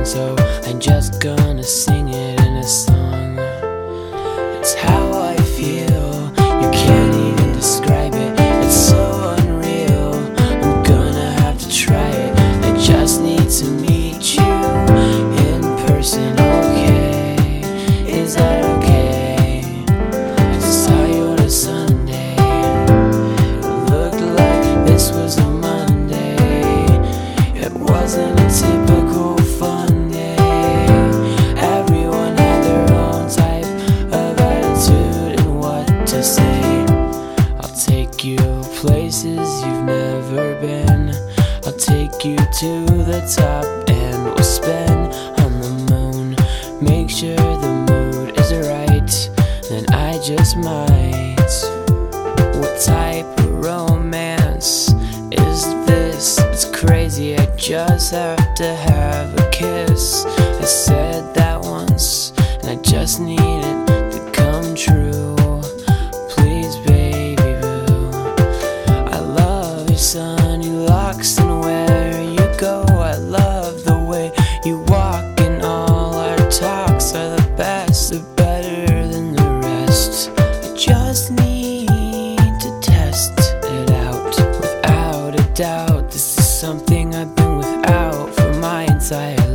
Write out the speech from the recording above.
so I'm just gonna sing it in a song. It's how I feel, you can't even describe it. It's so unreal, I'm gonna have to try it. I just need to meet you in person, okay? Is that okay? I just saw you on a Sunday. It looked like this was a Monday. It wasn't a typical fun day. Everyone had their own type of attitude and what to say. I'll take you places you've never been. I'll take you to the top and we'll spin on the moon. Make sure the mood is right, then I just might. What type of romance is this? It's crazy, I just have to have a kiss. I said that once, and I just need it to come true. Please, baby boo. I love your sunny locks and where you go. I love the way you walk, and all our talks are the best. They're better than the rest. I just need to test it out. Without a doubt, this is something I've been without for my entire